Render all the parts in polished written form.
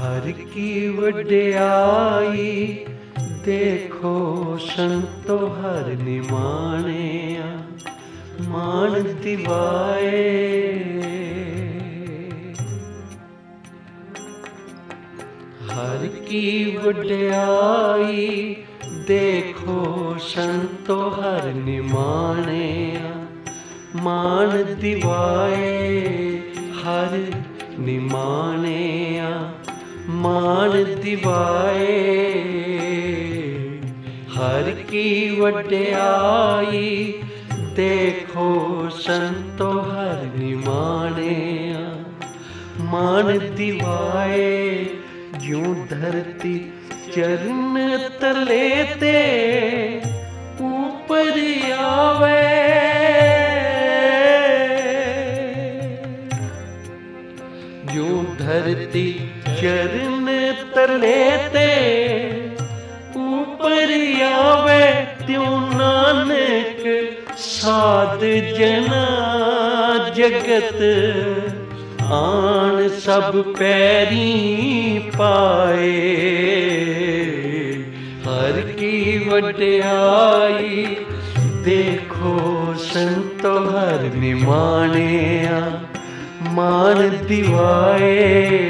हर की वड्याई देखो संतो हर निमाणिया मान दिवाए। हर की वड्याई देखो संतो हर निमाणिया मान दिवाए। हर निमाणिया मान दिवाए। हर की वड्याई देखो संतो हर निमाणिया मान दिवाए। यूं धरती चरण तले ते ऊपर आवे। यूं धरती चरण तले ते ऊपर आवे। त्यों नानक साध जना जगत आन सब पैरी पाए। हर की वड्याई देखो संतो हर निमाणिया मान दिवाए।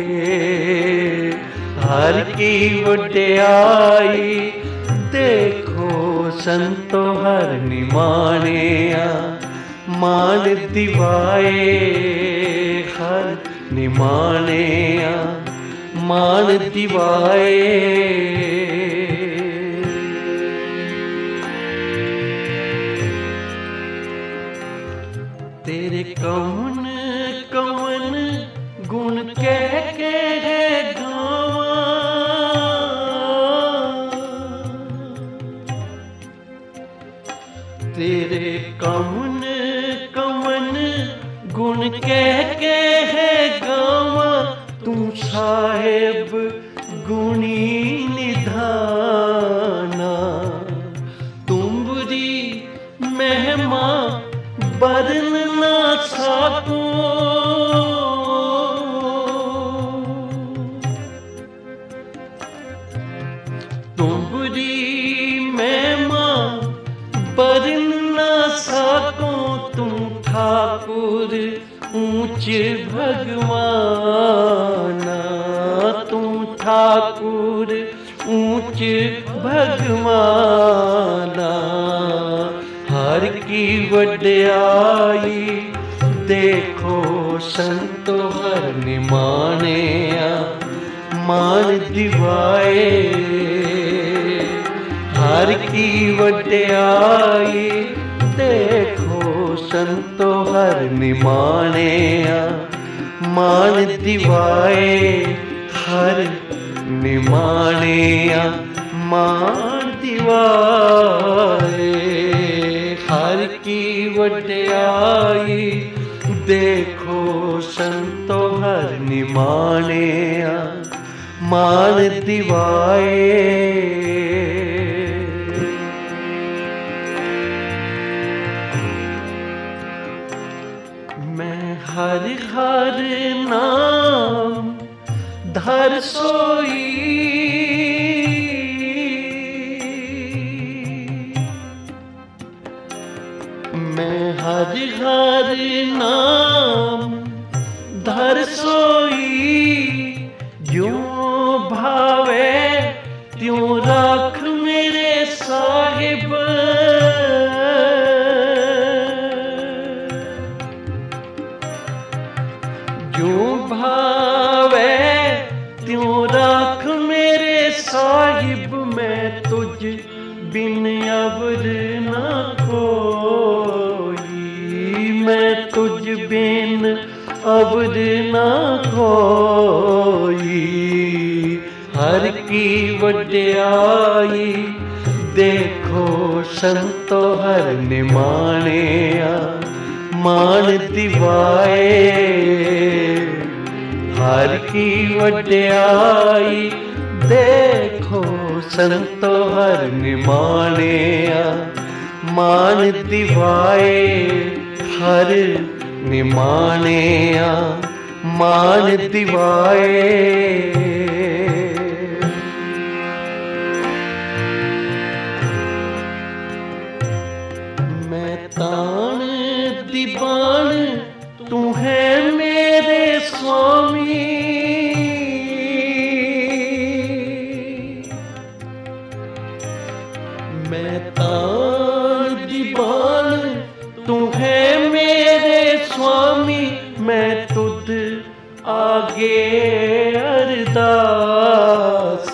हर की वड्याई देखो संतो हर निमाणिया मान दिवाए। हर निमाणिया मान दिवाए। तेरे कौन कौन गुण कह के है गावा। तेरे कौन कौन गुण कह के है गावा। तू साहेब गुणी निधाना तुमरी महिमा बरन ना साको। तुमरी महिमा बरन ना साको। तुम ठाकुर ऊंच भगवाना। तुम ठाकुर ऊंच भगवाना। हर की वड्याई देखो संतो हर निमाणिया मान दिवाए। हर की वड्याई देखो संतो हर निमाणिया मान दिवाए। हर निमाणिया मान दिवाए। हर की वड्याई देखो संतो हर निमाणिया मान दिवाए। मैं हर हर नाम धर सोई। मैं हर हर नाम धर सोई। यूं भावे त्यों राख मेरे साहिब। यूं भावे त्यों राख मेरे साहिब। मैं तुझ बिन अवर ना कोई। मैं तुझ बिन अवर ना कोई। हर की वड्याई देखो संतो हर निमाणिया मान दिवाए। हर की वड्याई देखो संतो हर निमाणिया मान दिवाए। हर निमाणिया मान दिवाए। मैं तान दीवान तू है मेरे स्वामी, मैं तान दीवान तू है मेरे स्वामी, मैं तुझ आगे अरदास,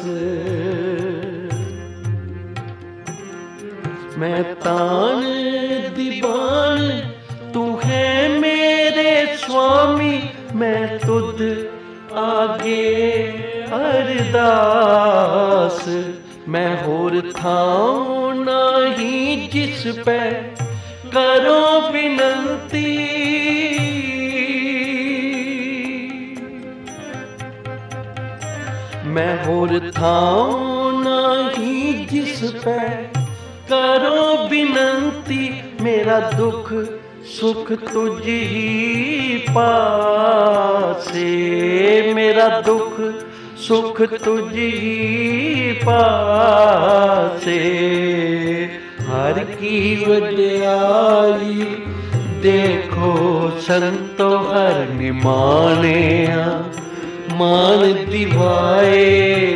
मैं तान दीवान तू है मेरे स्वामी, मैं तुझ आगे अरदास, मैं होर थाऊं नहीं जिस पे करो विनती, मैं होर थाऊं नहीं जिस पे करो विनती, मेरा दुख सुख तुझ ही पासे, मेरा दुख सुख तुझ ही पासे, हर की वड्याई देखो संतो हर निमाने, मान दिवाए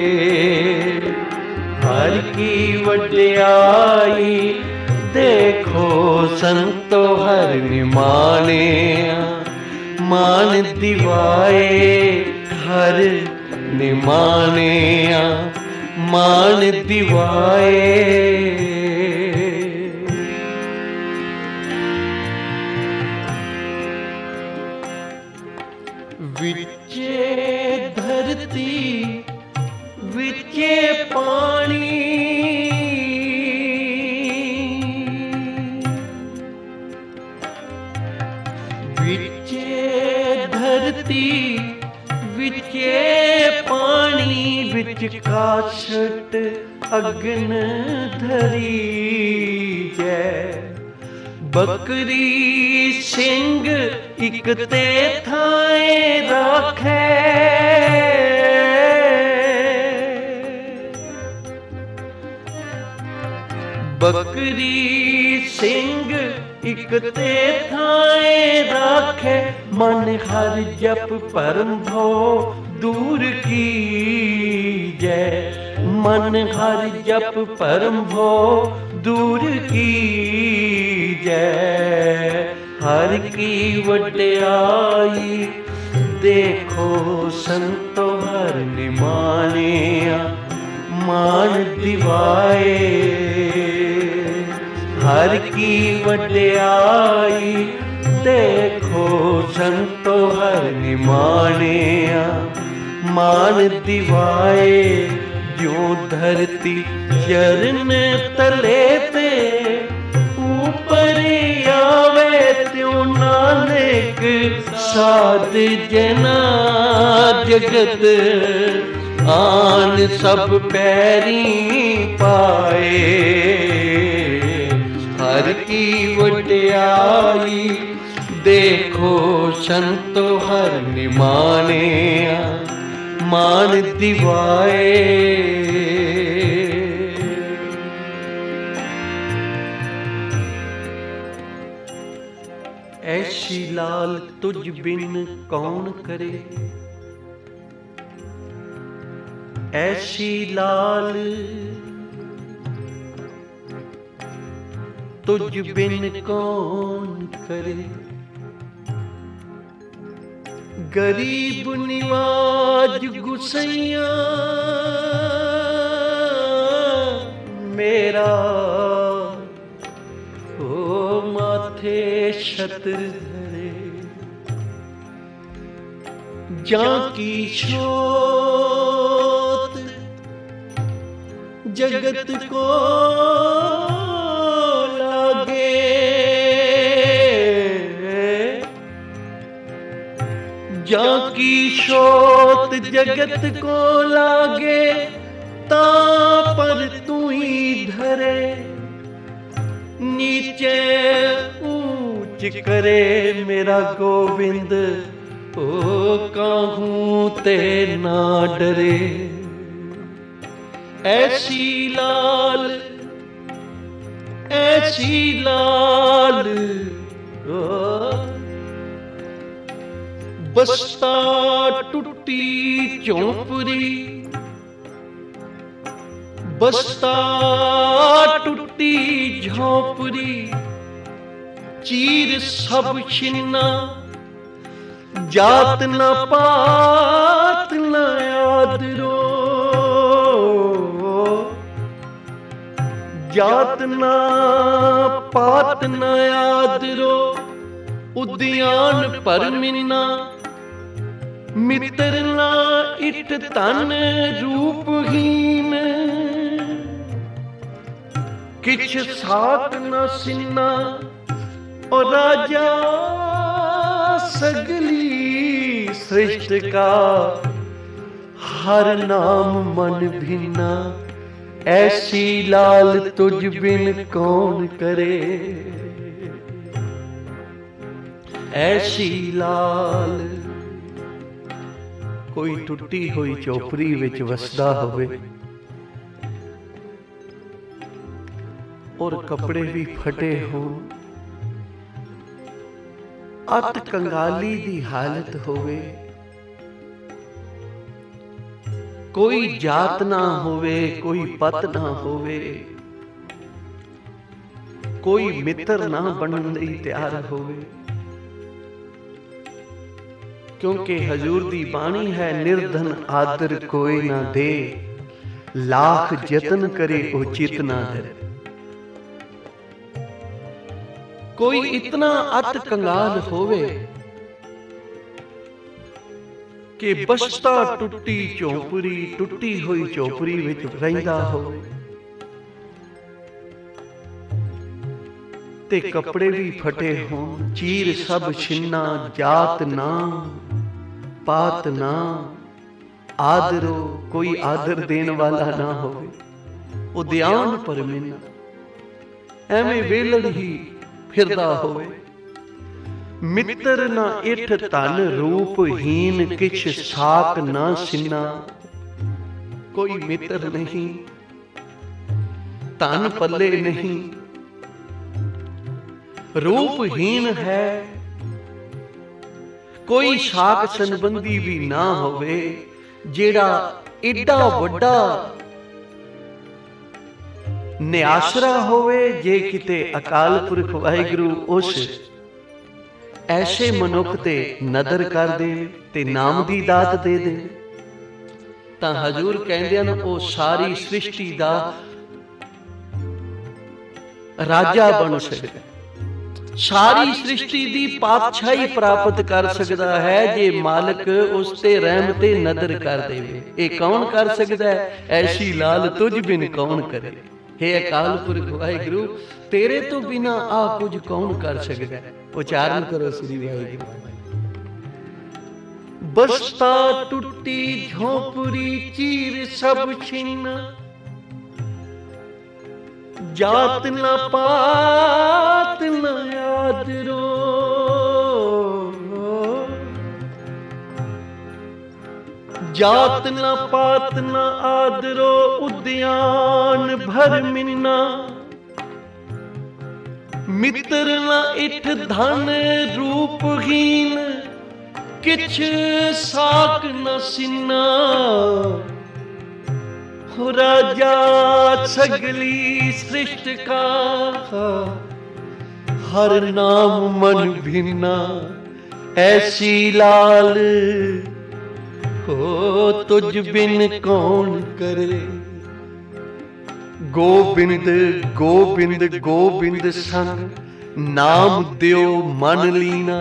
हर की वड्याई देखो संतो हर निमाने, मान दिवाए हर निमाने, मान दिवाए। विचे धरती विचे पानी, विचे धरती विचे पानी, विच काशट अग्न धरी जय, बकरी सिंह इक ते थाए राखे, बकरी सिंह इक ते थाए राखे, मन हर जप परम भो दूर की जय, मन हर जप परम भो दूर की जय, हर की वड्याई देखो संतो हर निमाने, मान दिवाए हर की वड्याई देखो संतो हर निमाने, मान दिवाए, जो धरती चरण तले ते ऊपर आवे, त्यों नानक साध जना जगत आन सब पैरी पाए, हर की वड्याई देखो संतो हर निमाने, मान दिवाए। ऐसी लाल तुझ बिन कौन करे, ऐसी लाल तुझ बिन कौन करे, गरीब निवाज गुसैया मेरा, ओ माथे छत्र धरे, जाकी शोत जगत को लागे, जाकी शोत जगत को लागे, ता पर तू ही धरे, नीचे ऊंच करे मेरा गोविंद, ओ काहूं ते ना डरे। ऐसी लाल ऐसी लाल बस्ता टूटी चौपरी, बस्ता टूटी झोंपरी, चीर सब छिन्ना, जात न पात न आदरो, जात न पात न आदरो, उद्यान पर मिन्ना, मित्र ना इट तन रूपहीन, किछ साथ न सिन्ना, और राजा सगली सृष्टि का हर नाम मन भिन्ना, ऐसी लाल तुझ बिन कौन करे, ऐसी लाल। कोई टुटी हुई चौपरी विच वसदा होवे और कपड़े भी फटे हों, अत कंगाली दी हालत होवे, कोई जात ना होवे, कोई पत ना होवे, कोई मित्र ना बनन लई तैयार होवे, क्योंकि हजूर दी बाणी है, निर्धन आदर कोई ना दे, लाख जतन करे उचित ना दे। कोई इतना अत कंगाल होवे कि बस्ता टुटी चौपरी, टुटी हुई चौपरी विच रहिंदा होवे ते कपड़े भी फटे हों, चीर सब छिन्ना, जात ना पात ना आदरो, कोई आदर देन वाला ना होवे, उद्यान पर मिन्ना, एवें वेलड़ ही फिरदा होवे, मित्र ना इठ तन रूपहीन, किछ साक ना सिन्ना, कोई मित्र नहीं, तन पल्ले नहीं, रूपहीन है, कोई साक संबंधी भी ना होवे, जेड़ा एडा वड्डा निआसरा होवे, जे किते अकाल पुरख वाहिगुरु उस ऐसे मनुख ते नदर कर दे ते नाम दी दात दे दे, तां हजूर कहंदे न ओ सारी सृष्टि दा राजा बन सकदा, सारी सृष्टि दी पातशाही प्राप्त कर सकता है, जे मालिक उस ते रहम ते नदर कर देवे। ये कौन कर सकता है? ऐसी लाल तुझ बिन कौन करे। हे अकाल पुरख वाहिगुरु, तेरे तो बिना आ कुछ कौन कर सकता है। उच्चारण करो श्री वाहिगुरू। बस्ता टूटी झोंपड़ी चीर सब छिन्न, जात न पात न आदरो, जात न पात न आदरो, उद्यान भर मिन्ना, मित्र न इठ धन रूपहीन, किछ साक न सिन्ना, राजा सगली सृष्टि का हर नाम मन भिन्ना, ऐसी लाल हो तुझ बिन कौन करे। गोबिंद गोबिंद गोबिंद संग नाम दियो मन लीना,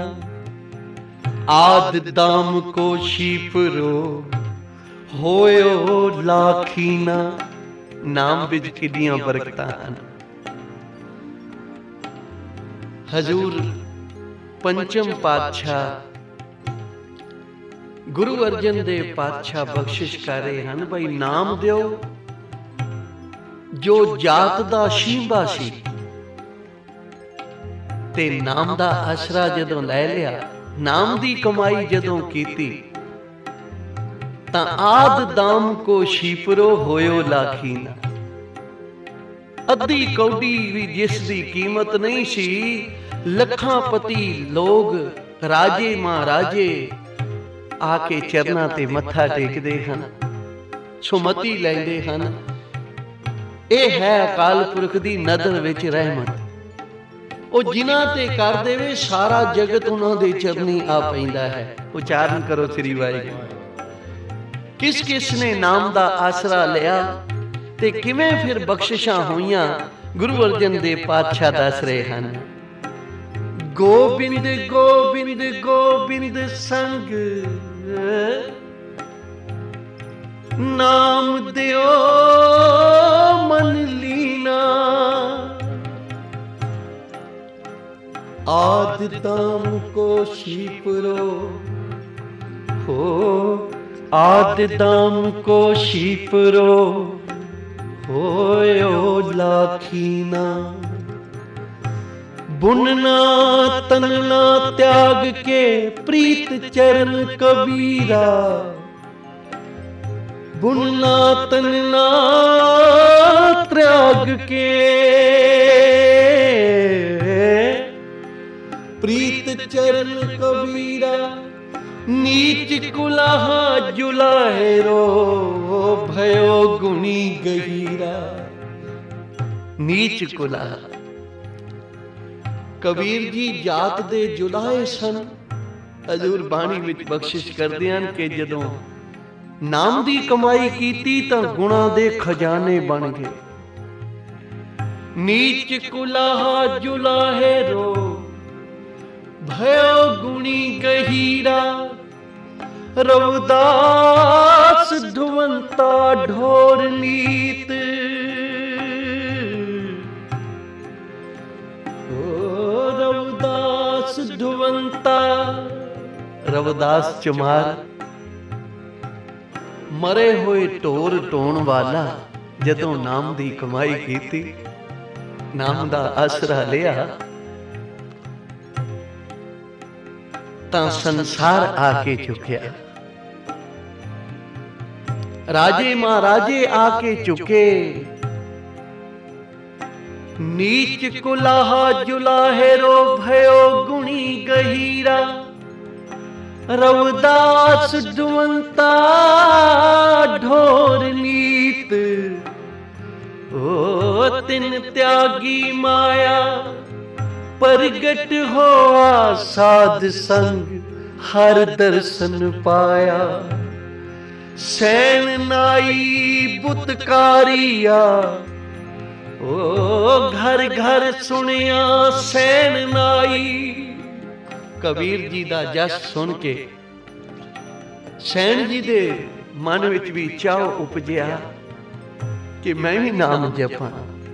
आद दाम को शीपरो होयो लाखीना। नाम विच किदियां बरकतां हन। हजूर पंचम पातशाह गुरु अर्जन देव पातशाह बख्शिश कर रहे हैं भाई, नाम दियो जो जात दा शींबा सी ते नाम दा आसरा जदों लै लिया, नाम दी कमाई जदों कीती, तां आद दाम को शीपरो होयो लाखीना। ਅੱਧੀ ਕੌਡੀ ਵੀ ਜਿਸ ਦੀ ਕੀਮਤ ਨਹੀਂ ਸੀ, ਲੱਖਾਂ ਪਤੀ ਲੋਕ ਰਾਜੇ ਮਹਾਰਾਜੇ ਆ ਕੇ ਚਰਨਾਂ ਤੇ ਮੱਥਾ ਟੇਕਦੇ ਹਨ, ਸੁਮਤੀ ਲੈਂਦੇ ਹਨ। ਇਹ ਹੈ ਅਕਾਲ ਪੁਰਖ ਦੀ ਨਦਰ ਵਿੱਚ ਰਹਿਮਤ। ਉਹ ਜਿਨ੍ਹਾਂ ਤੇ ਕਰ ਦੇਵੇ ਸਾਰਾ ਜਗਤ ਉਹਨਾਂ ਦੇ ਚਰਨੀ ਆ ਪੈਂਦਾ ਹੈ। ਉਚਾਰਨ ਕਰੋ ਸ੍ਰੀ ਵਾਹਿਗੁਰੂ। ਕਿਸ ਕਿਸ ਨੇ ਨਾਮ ਦਾ ਆਸਰਾ ਲਿਆ ਤੇ ਕਿਵੇਂ ਫਿਰ ਬਖਸ਼ਿਸ਼ਾਂ ਹੋਈਆਂ, ਗੁਰੂ ਅਰਜਨ ਦੇਵ ਪਾਤਸ਼ਾਹ ਦੱਸ ਰਹੇ ਹਨ। ਗੋਬਿੰਦ ਗੋਬਿੰਦ ਗੋਬਿੰਦ ਸੰਗ ਨਾਮ ਦਿਓ ਮਨ ਲੀਨਾ, ਆਦਿ ਦਾਮ ਕੋ ਸ਼ੀਪਰੋ ਹੋ, ਆਦਿ ਦਾਮ ਕੋ ਸ਼ੀਪਰੋ ਹੋਇਓ ਲਾਖੀਨਾ। बुनना तनना त्याग के प्रीत चरण कबीरा, बुनना तनना त्याग के प्रीत चरण कबीरा। नीच कुलाहा जुलाहेरो भयो गुणी गहीरा। नीच कुलाहा ਕਬੀਰ ਜੀ ਜਾਤ ਦੇ ਜੁਲਾਏ ਸਨ। ਹਜ਼ੂਰ ਬਾਣੀ ਵਿੱਚ ਬਖਸ਼ਿਸ਼ ਕਰਦੇ ਹਨ ਕਿ ਜਦੋਂ ਨਾਮ ਦੀ ਕਮਾਈ ਕੀਤੀ ਤਾਂ ਗੁਣਾਂ ਦੇ ਖਜ਼ਾਨੇ ਬਣ ਗਏ। ਨੀਚ ਕੁਲਾਹਾ ਜੁਲਾਹੇ ਰੋ ਭਇਓ ਗੁਣੀ ਗਹੀਰਾ। ਰਵਿਦਾਸ ਧੁਵੰਤਾ ਢੋਰ ਨੀਤ, ਰਵਿਦਾਸ ਧੁਵੰਤਾ। ਰਵਿਦਾਸ ਚਮਾਰ ਮਰੇ ਹੋਏ ਢੋਰ ਢੋਣ ਵਾਲਾ ਜਦੋਂ ਨਾਮ ਦੀ ਕਮਾਈ ਕੀਤੀ, ਨਾਮ ਦਾ ਆਸਰਾ ਲਿਆ ਤਾਂ ਸੰਸਾਰ ਆ ਕੇ ਝੁਕਿਆ। ਰਾਜੇ ਮਹਾਰਾਜੇ ਆ ਕੇ ਝੁਕੇ। नीच कुलाहा जुलाहेरो भयो गुणी गहीरा। रविदास धुवंता ढोर नीत, ओ तिन त्यागी माया प्रगट होआ साध संग हर दर्शन पाया। सैन नाई बुतकारिया, ओ घर घर सुनिया सैन नाई। कबीर जी ਦਾ ਜਸ ਸੁਣ ਕੇ ਸੈਨ ਜੀ ਦੇ ਮਨ ਵਿੱਚ ਵੀ ਚਾਅ ਉਪਜਿਆ ਕਿ ਮੈਂ ਵੀ ਨਾਮ ਜਪਾਂ।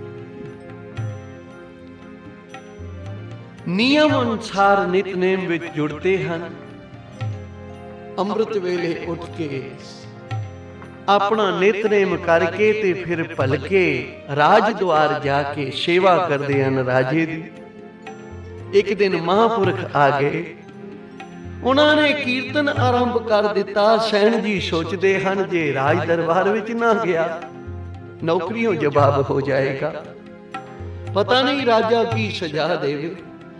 ਨਿਯਮ ਅਨੁਸਾਰ ਨਿਤਨੇਮ ਵਿੱਚ ਜੁੜਦੇ ਹਨ। ਅੰਮ੍ਰਿਤ ਵੇਲੇ ਉੱਠ ਕੇ ਆਪਣਾ ਨਿਤਨੇਮ ਕਰਕੇ ਤੇ ਫਿਰ ਭਲਕੇ ਰਾਜ ਦੁਆਰ ਜਾ ਕੇ ਸੇਵਾ ਕਰਦੇ ਹਨ ਰਾਜੇ ਦੀ। ਇੱਕ ਦਿਨ ਮਹਾਂਪੁਰਖ ਆ ਗਏ, ਉਹਨਾਂ ਨੇ ਕੀਰਤਨ ਆਰੰਭ ਕਰ ਦਿੱਤਾ। ਸੈਣ ਜੀ ਸੋਚਦੇ ਹਨ ਜੇ ਰਾਜ ਦਰਬਾਰ ਵਿੱਚ ਨਾ ਗਿਆ ਨੌਕਰੀਓਂ ਜਵਾਬ ਹੋ ਜਾਏਗਾ, ਪਤਾ ਨਹੀਂ ਰਾਜਾ ਕੀ ਸਜ਼ਾ ਦੇਵੇ।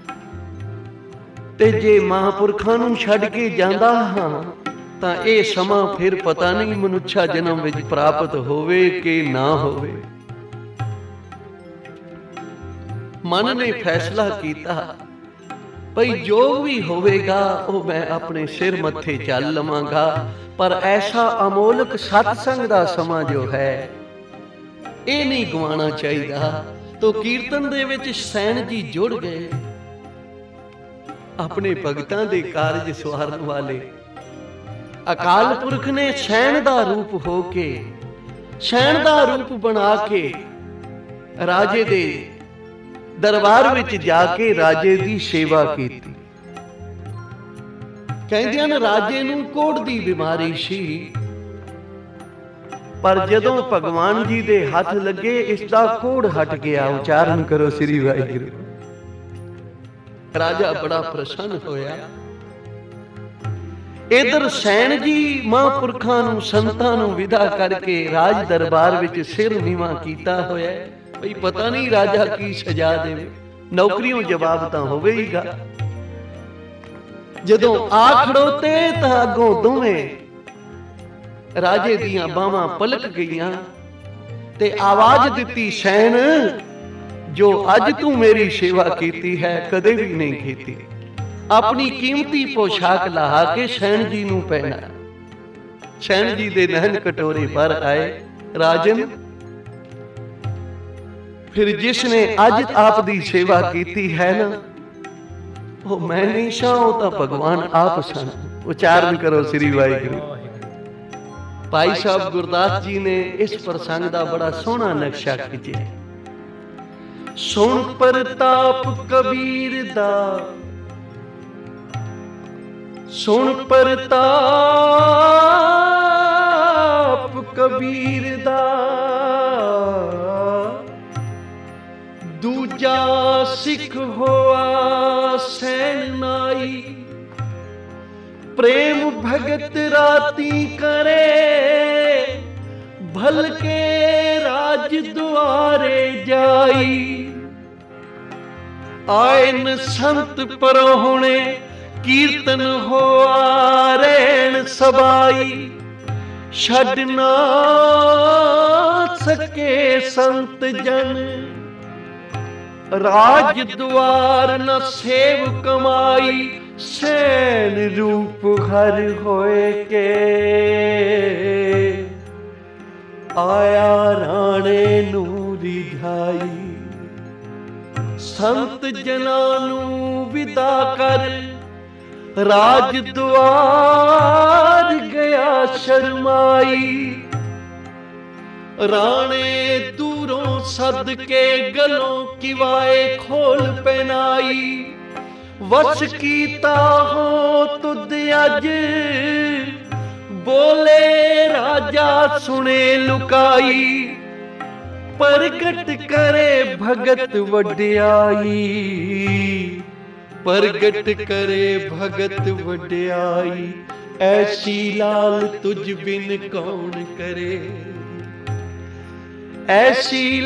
ਤੇ ਜੇ ਮਹਾਂਪੁਰਖਾਂ ਨੂੰ ਛੱਡ ਕੇ ਜਾਂਦਾ ਹਾਂ ਤਾਂ ਇਹ ਸਮਾਂ ਫਿਰ ਪਤਾ ਨਹੀਂ ਮਨੁੱਖਾ ਜਨਮ ਵਿੱਚ ਪ੍ਰਾਪਤ ਹੋਵੇ ਕਿ ਨਾ ਹੋਵੇ। ਮਨ ਨੇ ਫੈਸਲਾ ਕੀਤਾ ਭਈ ਜੋ ਵੀ ਹੋਵੇਗਾ ਉਹ ਮੈਂ ਆਪਣੇ ਸਿਰ ਮੱਥੇ ਚੱਲ ਲਵਾਂਗਾ, ਪਰ ਐਸਾ ਅਮੋਲਕ ਸਤਸੰਗ ਦਾ ਸਮਾਂ ਜੋ ਹੈ ਇਹ ਨਹੀਂ ਗਵਾਉਣਾ ਚਾਹੀਦਾ। ਤੋ ਕੀਰਤਨ ਦੇ ਵਿੱਚ ਸੈਣ ਜੀ ਜੁੜ ਗਏ। ਆਪਣੇ ਭਗਤਾਂ ਦੇ ਕਾਰਜ ਸਵਾਰਨ ਵਾਲੇ ਅਕਾਲ ਪੁਰਖ ਨੇ ਸੈਣ ਦਾ ਰੂਪ ਹੋ ਕੇ, ਸੈਣ ਦਾ ਰੂਪ ਬਣਾ ਕੇ ਰਾਜੇ ਦੇ ਦਰਬਾਰ ਵਿੱਚ ਜਾ ਕੇ ਰਾਜੇ ਦੀ ਸੇਵਾ ਕੀਤੀ। ਕਹਿੰਦੇ ਹਨ ਰਾਜੇ ਨੂੰ ਕੋੜ ਦੀ ਬਿਮਾਰੀ ਸੀ, ਪਰ ਜਦੋਂ ਭਗਵਾਨ ਜੀ ਦੇ ਹੱਥ ਲੱਗੇ ਇਸ ਦਾ ਕੋੜ ਹਟ ਗਿਆ। ਉਚਾਰਨ ਕਰੋ ਸ੍ਰੀ ਵਾਹਿਗੁਰੂ। ਰਾਜਾ ਬੜਾ ਪ੍ਰਸੰਨ ਹੋਇਆ। ਇਧਰ ਸੈਣ ਜੀ ਮਹਾਂਪੁਰਖਾਂ ਨੂੰ ਸੰਤਾਂ ਨੂੰ ਵਿਦਾ ਕਰਕੇ ਰਾਜ ਦਰਬਾਰ ਵਿੱਚ ਸਿਰ ਨੀਵਾਂ ਕੀਤਾ ਹੋਇਆ। ਭਈ ਪਤਾ ਨਹੀਂ ਰਾਜਾ ਕੀ ਸਜ਼ਾ ਦੇਵੇ, ਨੌਕਰੀਓਂ ਜਵਾਬ ਤਾਂ ਹੋਵੇਗਾ। ਜਦੋਂ ਆ ਖੜੋਤੇ ਤਾਂ ਅੱਗੋਂ ਦੋਵੇਂ ਰਾਜੇ ਦੀਆਂ ਬਾਹਾਂ ਪਲਕ ਗਈਆਂ ਤੇ ਆਵਾਜ਼ ਦਿੱਤੀ, ਸੈਨ ਜੋ ਅੱਜ ਤੂੰ ਮੇਰੀ ਸੇਵਾ ਕੀਤੀ ਹੈ ਕਦੇ ਵੀ ਨਹੀਂ ਕੀਤੀ। ਆਪਣੀ ਕੀਮਤੀ ਪੋਸ਼ਾਕ ਲਾਹ ਕੇ ਸੈਨ ਜੀ ਨੂੰ ਪਹਿਨਾ। ਸੈਨ ਜੀ ਦੇ ਨੈਣ ਕਟੋਰੇ ਭਰ ਆਏ। ਰਾਜਨ, ਫਿਰ ਜਿਸਨੇ ਅੱਜ ਆਪ ਦੀ ਸੇਵਾ ਕੀਤੀ ਹੈ ਨਾ, ਉਹ ਮੈਂ ਨਹੀਂ ਸਾਂ, ਉਹ ਤਾਂ ਭਗਵਾਨ ਆਪ ਸਨ। ਉਚਾਰਨ ਕਰੋ ਸ੍ਰੀ ਵਾਹਿਗੁਰੂ। ਭਾਈ ਸਾਹਿਬ ਗੁਰਦਾਸ ਜੀ ਨੇ ਇਸ ਪ੍ਰਸੰਗ ਦਾ ਬੜਾ ਸੋਹਣਾ ਨਕਸ਼ਾ ਖਿੱਚਿਆ। ਸੁਣ ਪ੍ਰਤਾਪ ਕਬੀਰ ਦਾ, ਸੁਣ ਪ੍ਰਤਾਪ ਕਬੀਰ ਦਾ, ਦੂਜਾ ਸਿੱਖ ਹੋਆ ਸੈਨ ਨਾਈ। ਪ੍ਰੇਮ ਭਗਤ ਰਾਤੀ ਕਰੇ, ਭਲ ਕੇ ਰਾਜ ਦੁਆਰੇ ਜਾਈ। ਆਇਨ ਸੰਤ ਪਰੋਹਣੇ, ਕੀਰਤਨ ਹੋਆ ਰੈਣ ਸਬਾਈ। ਛੱਡ ਨਾ ਸਕੇ ਸੰਤ ਜਨ, ਰਾਜ ਦੁਆਰ ਨ ਸੇਵ ਕਮਾਈ। ਸੈਨ ਰੂਪ ਹਰ ਹੋਏ ਕੇ, ਆਇਆ ਰਾਣੇ ਨੂੰ ਰਿਝਾਈ। ਸੰਤ ਜਨਾਂ ਨੂੰ ਵਿਦਾ ਕਰ, ਰਾਜ ਦੁਆਰ ਗਿਆ ਸ਼ਰਮਾਈ। ਰਾਣੇ ਦੂਰੋਂ ਸੱਦ ਕੇ ਗਲੋਂ ਕਿਵਾਏ ਖੋਲ ਪਹਿਨਾਈ। ਵਸ ਕੀਤਾ ਹੋ ਤੁਧ ਅੱਜ, ਬੋਲੇ ਰਾਜਾ ਸੁਣੇ ਲੁਕਾਈ। ਪ੍ਰਗਟ ਕਰੇ ਭਗਤ ਵਡਿਆਈ, ਪ੍ਰਗਟ ਕਰੇ ਭਗਤ ਵਡਿਆਈ। ਐਸੀ ਲਾਲ ਤੁਝ ਬਿਨ ਕੌਣ ਕਰੇ, ਐਸੀ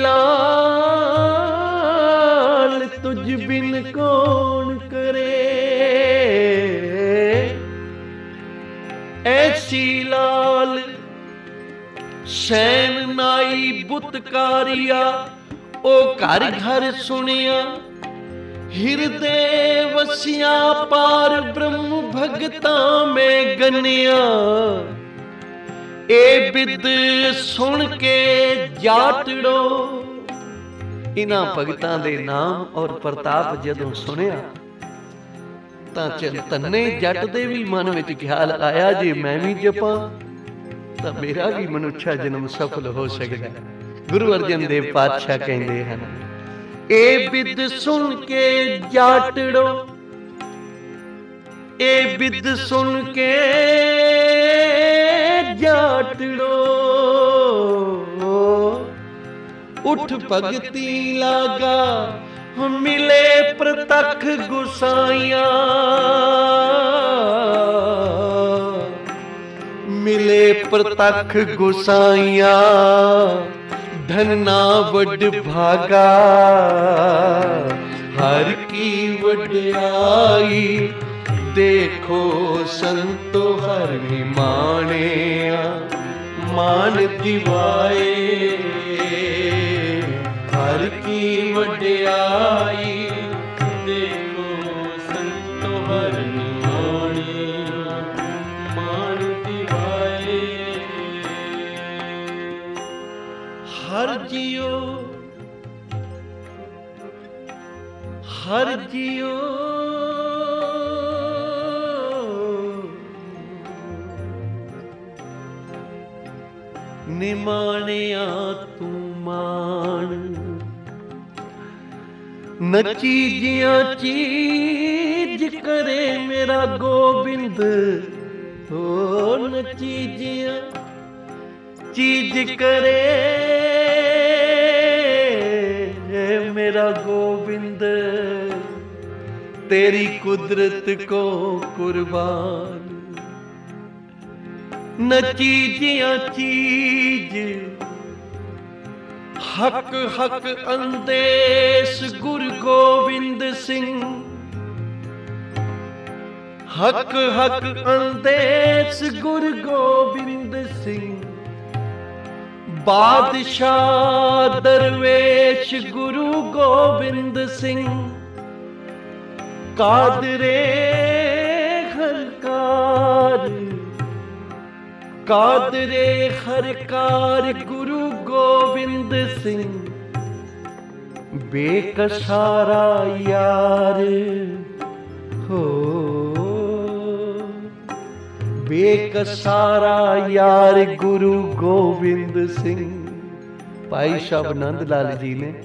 ਲਾਲ ਤੁਝ ਬਿਨ ਕੌਣ ਕਰੇ। ਐਸੀ ਲਾਲ ਸੈਨ ਨਾਈ ਬੁੱਤਕਾਰੀਆ। ਉਹ ਘਰ ਘਰ ਸੁਣਿਆ, ਹਿਰਦੇ ਵਸਿਆ ਪਾਰ ਬ੍ਰਹਮ ਭਗਤਾਂ ਮੈਂ ਗੰਨਿਆ। ਇਹ ਬਿਦ ਸੁਣ ਕੇ ਜਾਟੜੋ, ਇਨ੍ਹਾਂ ਭਗਤਾਂ ਦੇ ਨਾਮ ਔਰ ਪ੍ਰਤਾਪ ਜਦੋਂ ਸੁਣਿਆ ਤਾਂ ਧੰਨੇ ਜੱਟ ਦੇ ਵੀ ਮਨ ਵਿੱਚ ਖਿਆਲ ਆਇਆ, ਜੇ ਮੈਂ ਵੀ ਜਪਾਂ ਤਾਂ ਮੇਰਾ ਵੀ ਮਨੁੱਖਾ ਜਨਮ ਸਫਲ ਹੋ ਸਕਦਾ। ਗੁਰੂ ਅਰਜਨ ਦੇਵ ਪਾਤਸ਼ਾਹ ਕਹਿੰਦੇ ਹਨ, ਇਹ ਬਿਦ ਸੁਣ ਕੇ ਜਾਟੜੋ, ਇਹ ਬਿਦ ਸੁਣ ਕੇ ਜਾਟੜੋ। ਉਠ ਭਗਤੀ ਲਾਗਾ, ਮਿਲੇ ਪ੍ਰਤੱਖ ਗੁਸਾਈਆਂ। ਮਿਲੇ ਪ੍ਰਤੱਖ ਗੁਸਾਈਆਂ, ਧਨਾ ਵੱਡ ਭਾਗਾ। ਹਰ ਕੀ ਵਡਿਆਈ, ਦੇਖੋ ਸੰਤੋ ਹਰ ਨਿਮਾਣਿਆ। ਮਾਨ ਦਿਵਾਏ ਹਰ ਕੀ ਵਡਿਆਈ, ਦੇਖੋ ਸੰਤੋ ਹਰ ਨਿਮਾਣਿਆ। ਮਾਨ ਦਿਵਾਏ ਹਰ ਜੀਓ, ਹਰ ਜੀਓ ਨਿਮਾਣਿਆ ਤੂੰ ਮਾਣ। ਨੱਚੀ ਜਿਆਂ ਚੀਜ ਕਰੇ ਮੇਰਾ ਗੋਬਿੰਦ, ਹੋ ਨੱਚੀ ਜਿਆਂ ਚੀਜ ਕਰੇ ਮੇਰਾ ਗੋਬਿੰਦ। तेरी कुदरत को कुर्बान न चीजियां चीज हक हक अंदेश गुरु गोविंद सिंह, हक हक अंदेश गुरु गोविंद सिंह, बादशाह दरवेश गुरु गोविंद सिंह, कादरे हरकार, कादरे हरकार गुरु गोविंद सिंह, बेकसारा यार हो, बेकसारा यार गुरु गोविंद सिंह। भाई साहब नंद लाल जी ने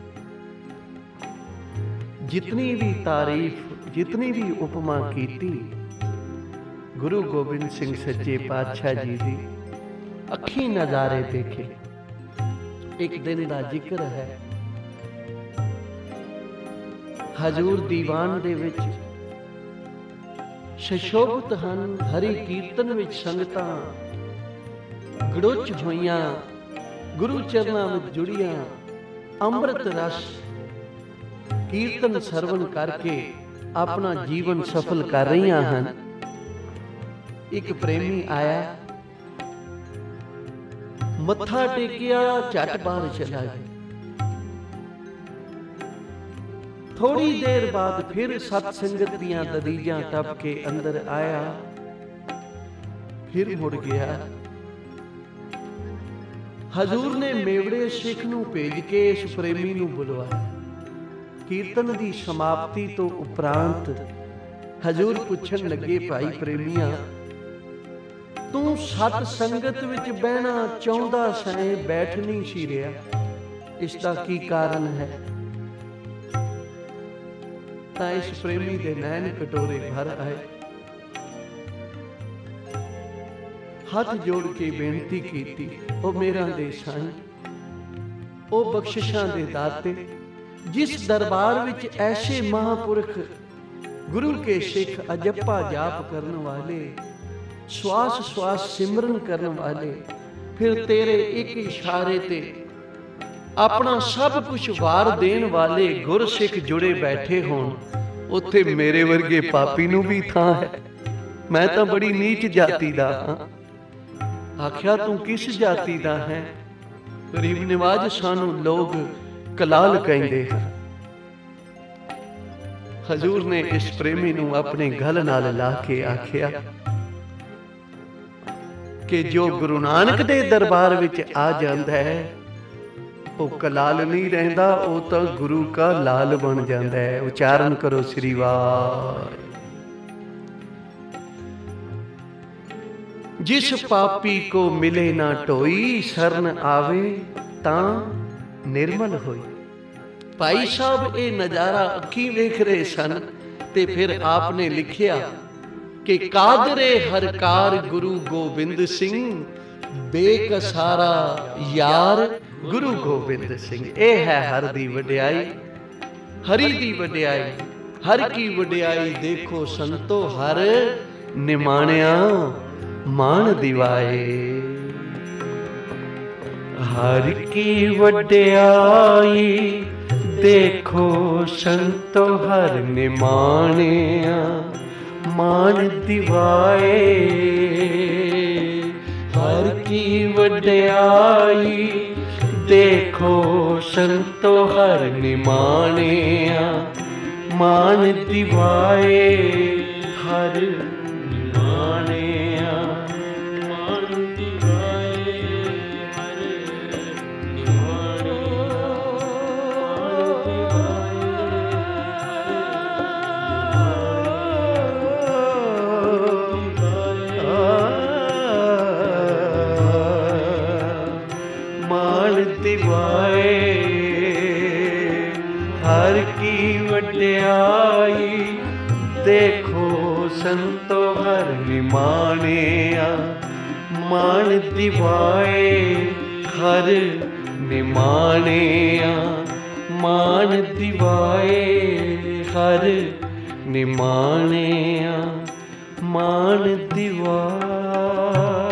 जितनी भी तारीफ, जितनी भी उपमा की गुरु गोबिंद सिंह सच्चे पातशाह जी दी अखी नज़ारे देखे। एक दिन का जिक्र है, हजूर दीवान दे विच शशोभत हन, हरि कीर्तन विच संगतां गड़ुच होइयां, गुरु चरनां विच जुड़ियां, अमृत रस कीर्तन सरवण करके अपना जीवन सफल कर रही हैं। एक प्रेमी आया, मत्था टेकिया, झट बाहर चला गया। थोड़ी देर बाद फिर सतसंगत दियां दलीजां टप के अंदर आया, फिर मुड़ गया। हजूर ने मेवड़े सिख नूं भेज के इस प्रेमी नूं बुलवाया। कीर्तन की समाप्ति तो उपरांत हजूर पुछन लगे, भाई प्रेमिया तू सत संगत विच बहना चाहुंदा सैं, बैठ नहीं सी रहा, इसका की कारण है? तां इस प्रेमी दे नैन कटोरे भर आए, हाथ जोड़ के बेनती की, ओ मेरा दे साईं, ओ बख्शिशां दे दाते, जिस दरबार विच ऐसे महापुरख गुरु के सिख अजप्पा जाप करने वाले, श्वास श्वास सिमरन करने वाले, फिर तेरे एक इशारे ते अपना सब कुछ वार देन वाले गुर सिख जुड़े बैठे होण, उत्थे मेरे वर्गे पापी नूं भी थां है। मैं तां बड़ी नीच जाति दा हां। आख्या तू किस जाति दा है? गरीब निवाज सानू लोग कलाल कहंदे हैं। हजूर ने इस प्रेमी नूं अपने गल नाल ला के आख्या कि जो गुरु नानक दे दरबार विच आ जांदा है वो कलाल नहीं रहिंदा, वो तो गुरु का लाल बन जाता है। उच्चारण करो श्री वाह। जिस पापी को मिले ना टोई, शरण आवे तां निर्मल होई। भाई साहब ये नज़ारा अखी वेख रहे सन ते फिर आपने लिखिया कि कादरे हरकार गुरु गोबिंद सिंह, बेकसारा यार गुरु गोबिंद सिंह। ये है हर दी वडियाई, हरि दी वडियाई, हर की वडियाई देखो संतो, हर निमाणिया मान दिवाए। हर की वडियाई देखो संतो, हर निमाणिया मान दिवाए। हर की वडियाई देखो संतो, हर निमाणिया मान दिवाए। हर निमाणिया मान दिवाए। हर निमाणिया मान दिवाए। हर की वडियाई देखो संतो, हर निमाणिया मान दिवाए। हर निमाणिया मान दिवाए। हर निमाणिया मान दिवाए।